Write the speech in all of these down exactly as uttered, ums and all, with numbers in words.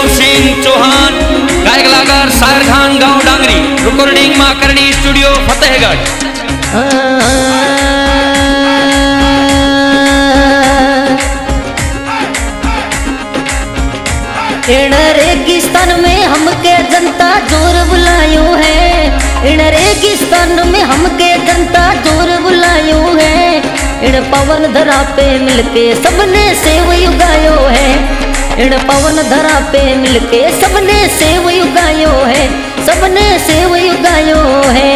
वैभव सिंह चौहान, गायक कलाकार साहिर खान गांव डांगरी, रिकॉर्डिंग मां करणी स्टूडियो फतेहगढ़। इन रेगिस्तान में हमके जनता जोर बुलायो है, इन रेगिस्तान में हमके जनता जोर बुलायो है। इन पवन धरा पे मिलके सबने सेव युगायो है, इन पवन धरा पे मिलके सबने सेव युगायो है, सबने सेव युगायो है।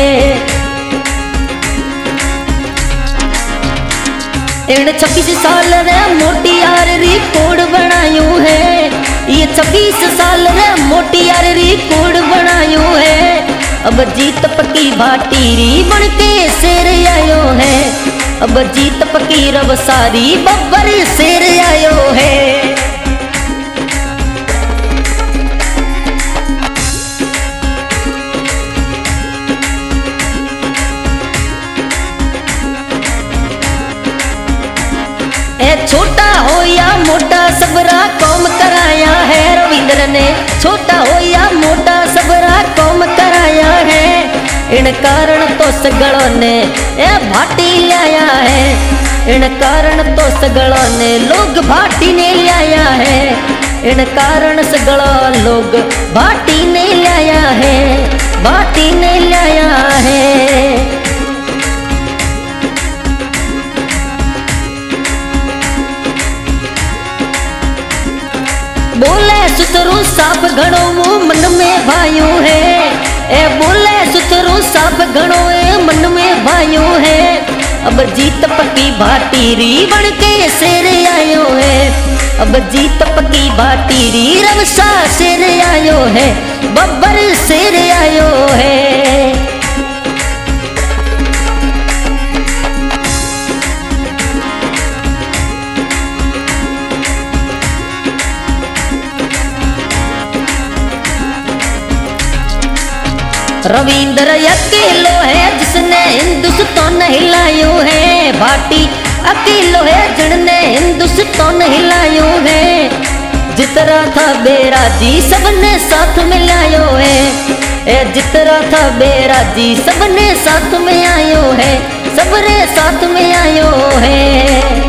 इन छब्बीस साल रे मोटी यार रिकॉर्ड बनायो है, ये छब्बीस साल रे मोटी यार रिकॉर्ड बनायो है। अब जीत पकी भाटीरी बनके शेर आयो है, अब जीत पकी रब सारी बब्बर शेर आयो है। ए छोटा हो या मोटा सबरा कौम कराया है, रविंद्र ने छोटा हो या मोटा सबरा कौम कराया है। इन कारण तो सगलों ने ए भाटी लाया है, इन कारण तो सगलों ने लोग भाटी ने लाया है, इन कारण सगलों लोग भाटी ने लाया है, भाटी ने लाया है। बोले सुथरू साफ घणो वो मन में भाइयों है, ए बोले सुथरू साफ घणो ए मन में भाइयों है। अब जीत पकी भाटीरी बनके शेर आयो है, अब जीत पकी भाटीरी रवसा शेर आयो है, बब्बर शेर आयो है। रविंद्र अकेलो है जिसने हिंदुस्तान हिलायो है, भाटी अकेलो है जिसने हिंदुस्तान हिलायो है। जितरा था बेराजी सबने साथ मिलायो है, ए जितरा था बेराजी सबने साथ में आयो है, सबरे साथ में आयो है।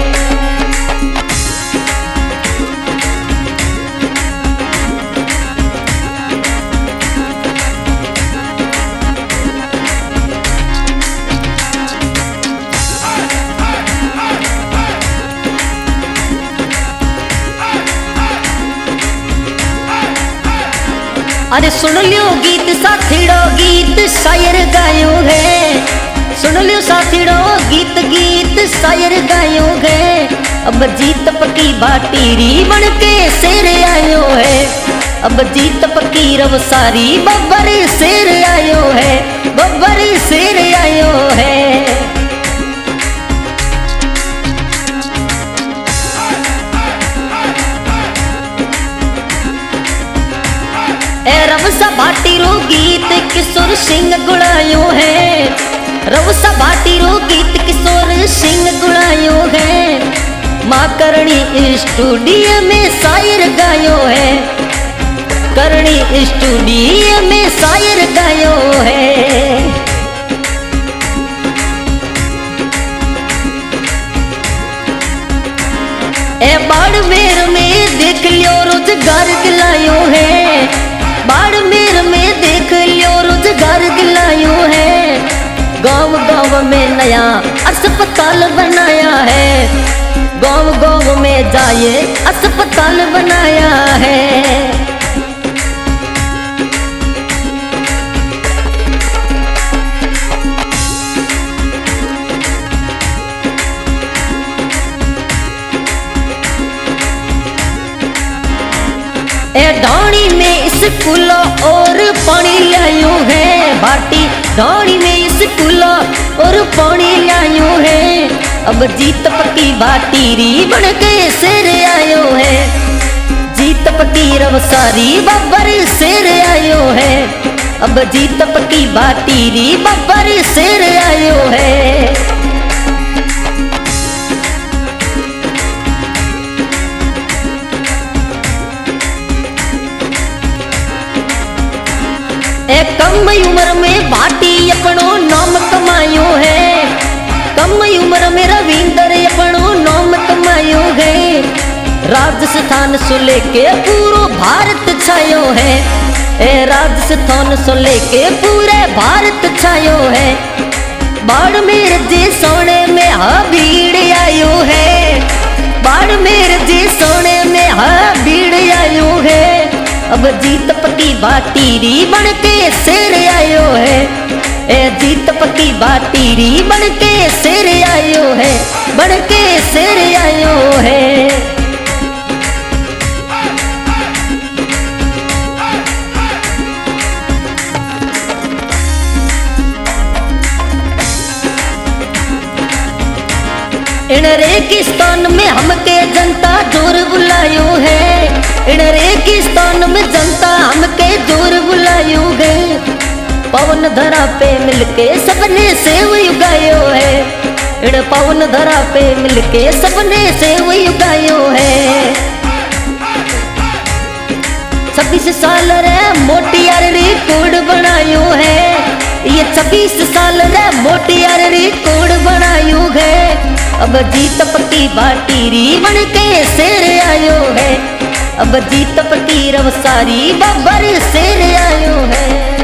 अरे सुन लियो गीत साथीड़ो गीत शायर गायो है, सुन लियो साथीड़ो गीत गीत शायर गायो है। अब जीत पकी भाटीरी बनके शेर आयो है, अब जीत पकी रव सारी बब्बर शेर आयो है, बब्बर शेर आयो है। रवसा भाटीरो गीत किशोर सिंह गुड़ायो है, रवसा भाटीरो गीत किशोर सिंह गुड़ायो है। माँ करणी स्टूडियो में शायर गायो है, करणी स्टूडियो में शायर गायो है। ए बाड़मेर में देख लियो रोजगार दिलायो है, बाड़मेर में देख लियो रोजगार दिलायो है। गांव गांव में नया अस्पताल बनाया है, गांव गांव में जाए अस्पताल बनाया है। ए ढाणी में स्कूल और पानी लायो है, भाटी ढाणी में स्कूल और पानी लायो है। अब जीत पकी भाटीरी बनके शेर आयो है, जीत पकी रव सारी बब्बर शेर आयो है, अब जीत पकी भाटीरी बब्बर शेर आयो है। उम्र में भाटी अपनो नाम कमायो है, कम उम्र में रविंद्र अपनो नाम कमायो है। राजस्थान से लेके पूरो भारत छायो है, ए राजस्थान से लेके पूरे भारत छायो है। बाड़मेर जी सोने में हा भीड़ आयो है, बाड़मेर जी सोने में हा भीड़ आयो है। अब जीत पकी बाटीरी बन के शेर आयो है, ए जीत पकी बाटीरी बन के शेर आयो है, बन के शेर आयो है। इन रेगिस्तान में हमके जनता जोर बुलायो है, इन रेगिस्तान में जनता हमके जोर बुलायो है। पवन धरा पे मिलके सबने सेव उगायो है, इन पवन धरा पे मिलके सबने सेव उगायो है। छब्बीस साल रे मोटियार रिकॉर्ड बनायो है, ये छब्बीस साल रे मोटियार रिकॉर्ड बनायो है। अब जीत पकी बाटीरी बन के शेर आयो है, अब जीत पकी रवसारी बब्बर शेर आयो है।